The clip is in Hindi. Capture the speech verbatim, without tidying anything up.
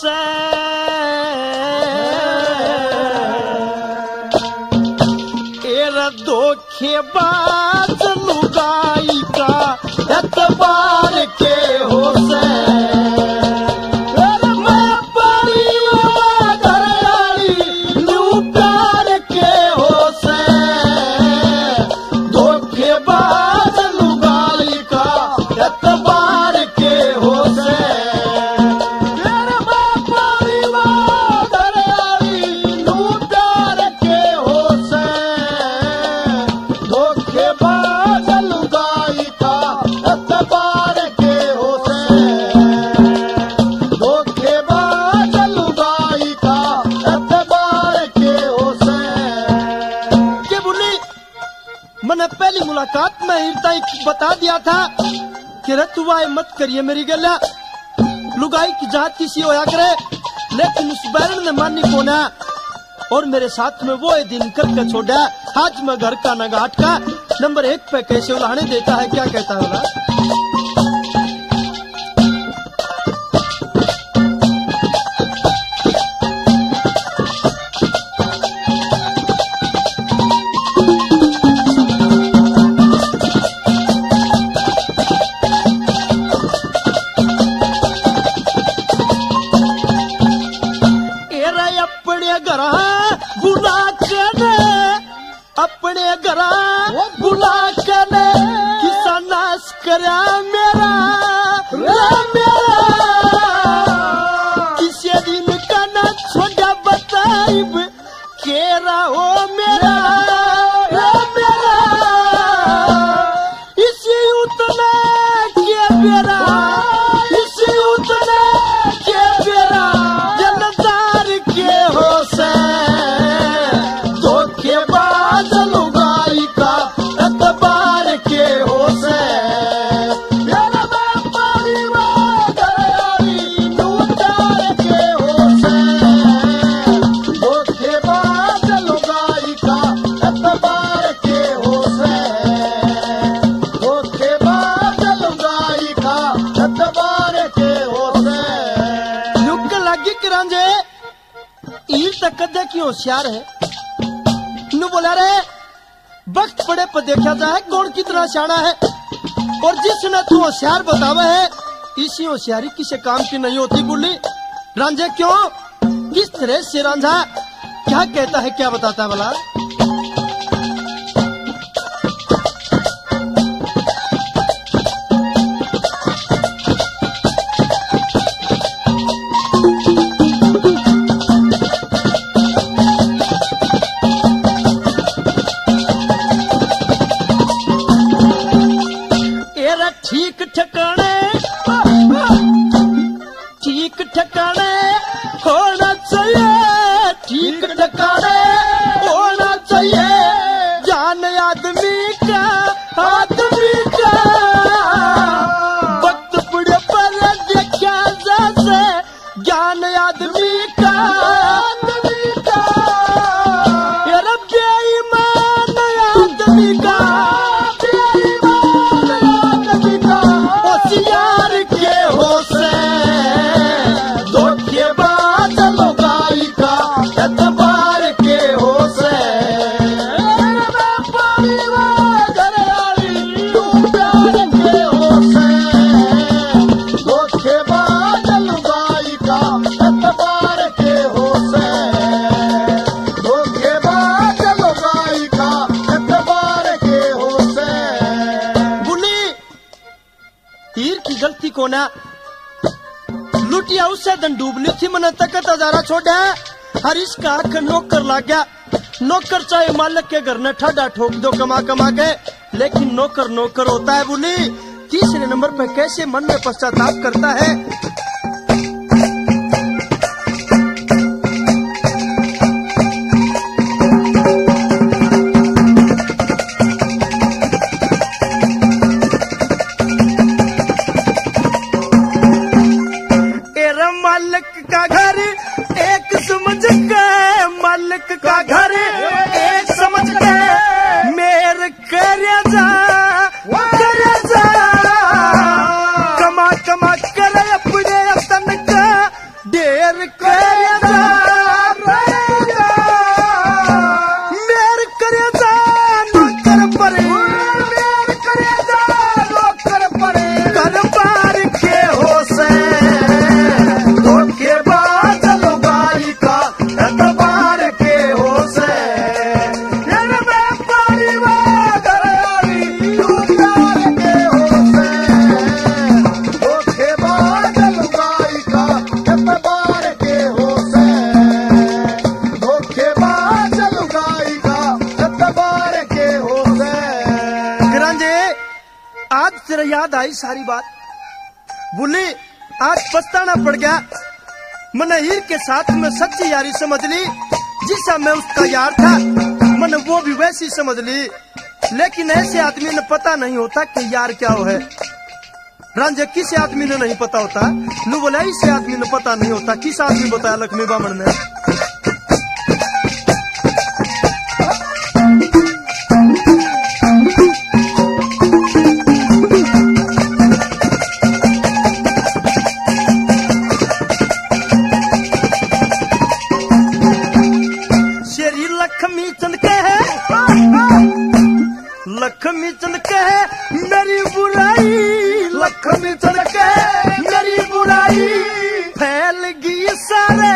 से एरा धोखेबाज लुगाई का एतबार के हो से पहली मुलाकात में हिरता बता दिया था कि रतुआ मत करिए मेरी गला लुगाई की जात किसी होया करे, लेकिन उस बैरन ने मानी कोना और मेरे साथ में वो दिन करके छोड़ा। आज मैं घर का न घाट का नंबर एक पे कैसे उलाहने देता है, क्या कहता है ना? अपने घरा बुला के किसा नाश करा मेरा मेरा किसी दिन का ना छोड़ा बताइब केरा हो मेरा मेरा इसी उतना के मेरा इसी उतना के मेरा जनदार के हो से कदे की होशियार है नु बोला रे वक्त पड़े पर देखा जाए कौन कितना सियाना है, और जिसने तू होशियार बतावा है इसी होशियारी किसी काम की नहीं होती। बोली रांझे क्यों किस तरह से रांझा क्या कहता है, क्या बताता है भला? ठीक ठिकाने ठीक ठिकाने होना चाहिए, ठीक ठिकाने होना चाहिए जान आदमी का आदमी का वक्त बुढ़े पर देखा जैसे ज्ञान आदमी का आदमी का यार बेईमान आदमी का होशियार के हो से धोखेबाज लुगाई का एतबार के हो से प्यार के हो से धोखेबाज लुगाई का एतबार के हो से धोखेबाज लुगाई का एतबार के हो से। बुली तीर की गलती को ना लुटिया उससे दन डूबनी थी, मन तकत हजारा छोड़ा हर इसका आंख नौकर लाग गया। नौकर चाहे मालिक के घर ने ठाडा ठोक दो कमा कमा के, लेकिन नौकर नौकर होता है। बोली तीसरे नंबर पे कैसे मन में पश्चाताप करता है। मालिक का घर एक समझ के, मालिक का घर एक समझ के मेरे करे जा करे जा कमा कमा करे अपने तन का ढेर याद आई सारी बात। बोली आज पछताना पड़ गया, मैंने हीर के साथ में सच्ची यारी समझ ली, जिसा मैं उसका यार था मैंने वो भी वैसी समझ ली। लेकिन ऐसे आदमी ने पता नहीं होता कि यार क्या हो है। रांझे किस आदमी ने नहीं पता होता, नु बोला इस आदमी ने पता नहीं होता। किस आदमी बताया लक्ष्मी बामन ने? लक्ष्मी चंद के है, लक्ष्मी चंद के है मेरी बुराई, लक्ष्मी चंद के है मेरी बुराई फैल गई सारे